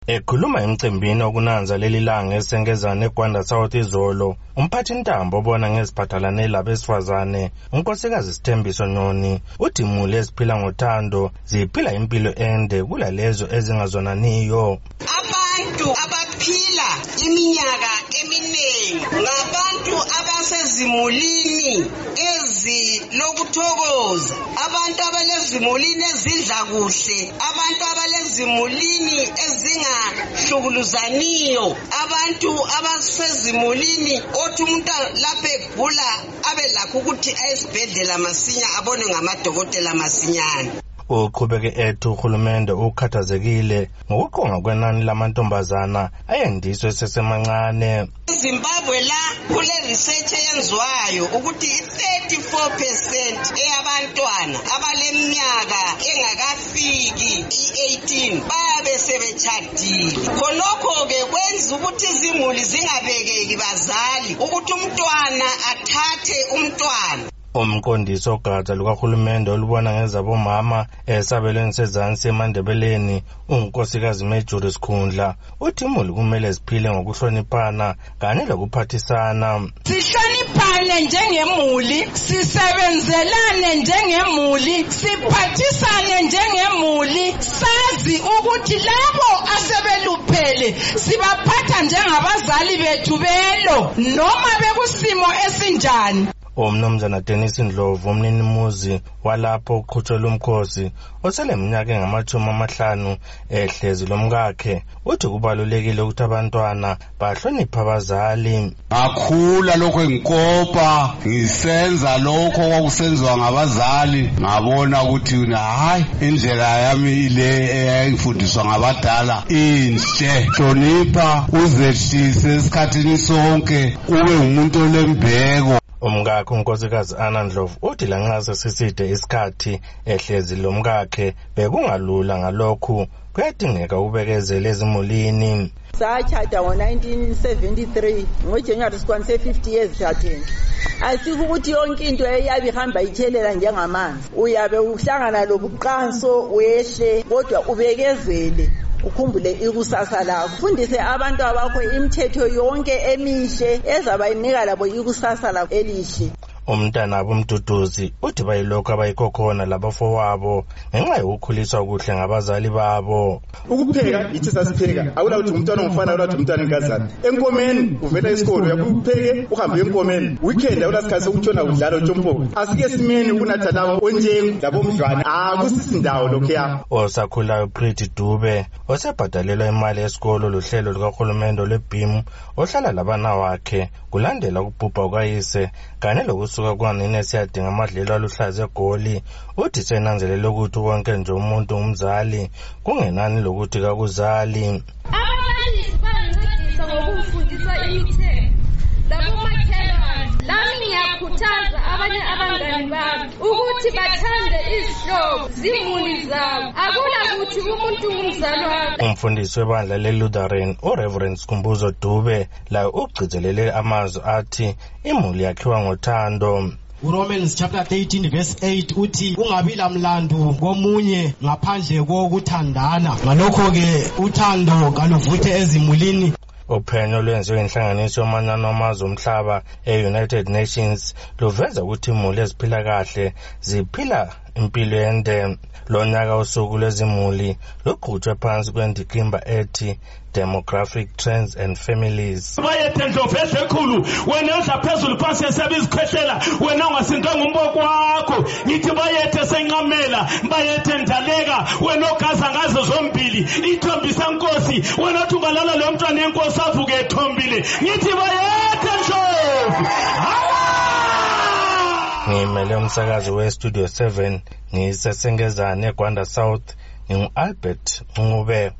Ekhuluma emcimbini okunanza leli langa eSengezane eGwanda South izolo, umphathintambo obona ngeziphathelane labesifazane, unkosikazi Sithembiso Nyoni, uthi imuli eziphila ngothando ziphila impilo ende kulalezo ezingazonaniyo. Abantu abaphila iminyaka eminingi ngabantu abasezimulini ezilokuthokoza, abantu abalezimulini ezidla kuhle, abantu abalezimulini ezingahlukuluzaniyo, abantu abasezimulini othi umuntu lapha egula abe lakho ukuthi ayesibhedlela masinya abone ngamadokotela masinyane. Uqhubeke ethi uhulumende ukhathazekile ngokuqonga kwenani lamantombazana ayendiswe sesemancane. Zimbabwe la kule research eyenziwayo ukuthi 34% eyabantwana abaleminyaka engakafiki i-18 bayabe sebetshadile. Khonokho ke kwenza ukuthi izimuli zingabekeki bazali ukuthi umntwana athathe umntwana. Umqondisi ogatsha lukahulumende olubona ngezabomama esabelweni sezansi eMandebeleni, unkosikazi Mejuri Sikhundla, uthi imuli kumele ziphile ngokuhloniphana kanye lokuphathisana. Sihloniphane njengemuli, sisebenzelane njengemuli, siphathisane njengemuli, sazi ukuthi labo asebeluphele sibaphatha njengabazali bethu belo noma bekusimo esinjani. Umnumzana Dennis Ndlovu, umninimuzi walapho uqhutshelwa umkhosi oseleminyaka engama-50 ehlezi lomkakhe, uthi kubalulekile ukuthi abantwana bahloniphe abazali. Ngakhula lokho engikopa ngisenza lokho kwakusenziwa ngabazali, ngabona ukuthi hayi indlela yami ile eyayifundiswa ngabadala inhle. Hlonipha, uzehlise esikhathini sonke, ube umuntu olembeko. Umkakhe unkosikazi Anna Ndlovu uthi lanxa seside isikhathi ehlezi lomkakhe bekungalula, ngalokhu kuyadingeka ubekezele ezimulini. Sachata ngo-1973 ngoJanuary sikwanise 50 years thatheni. Asikho ukuthi yonke into eyabe ihamba ithelela njengamanzi. Uyabe uhlangana lobuqanso wehle kodwa ubekezele. Ukhumbule ikusasa lakho, fundise abantu abakho imithetho yonke emihle ezabayinika labo ikusasa lakho elihle. Umntana abomduduzi uthi bayilokho abayikhokhona labafowabo ngenxa yokukhuliswa kuhle ngabazali babo. Ukupheka ithi sasipheka, awula uthi umntwana ongumfana awula uthi umntwana enkazana. Enkomeni uvela isikolo uyakupheke uhambe enkomeni. Weekend awula sikhathi ukutshona udlala uTompoko. Asike simeni ukunatha lawo onjengu labomdlwana. Akusisindawo lokho. Osakhulayo Pretty Dube osebhadalelwa imali yesikolo lohlelo lukahulumende lweBIM ohlala labana wakhe kulandela ukubhubha kwayise kanye lokusuka kwanina esiyadinga amadlelo aluhlaza eGoli, uthi senanzelela ukuthi wonke nje umuntu ngumzali kungenani lokuthi kakuzali. Ababalisi bayancedisa ngokufundisa imithetho labomakhelwane. Lami ngiyakhuthaza abanye abangani bami ukuthi bathande izihlobo zimuli zabo, akula ukuthi umuntu ngumzali wakhe. Umfundisi webandla leLutheran uReverend Sikhumbuzo Dube laye ugcizelele amazwi athi imuli yakhiwa ngothando. Romans chapter 13 verse 8 uthi ungabi lamlando komunye ngaphandle kokuthandana. Ngalokho ke uthando kaluvuthe ezimulini. Uphenyo lwenziwe inhlanganiso yomanyano wamazwe omhlaba e-United Nations luveza ukuthi imuli eziphila kahle ziphila impilo ende. Lo nyaka usuku lwezimuli luqhutshwe phansi kwendikimba ethi Demographic Trends and Families. Bayethendlovu ekhulu wena uzaphezulu phansi esebizikhwehlela wena ungasindanga umboko wakho. Ngithi bayethe senqamela bayethe ndaleka wena ogaza ngazo zombili ithombisa Nkosi wena uthi ungalala lo mntwana enkosi avuke ethombile. Ngithi bayethe Ndlovu. Ngimele umsakazi weStudio 7 ngisesengezane eGwanda South, ngingu-Albert Ncube.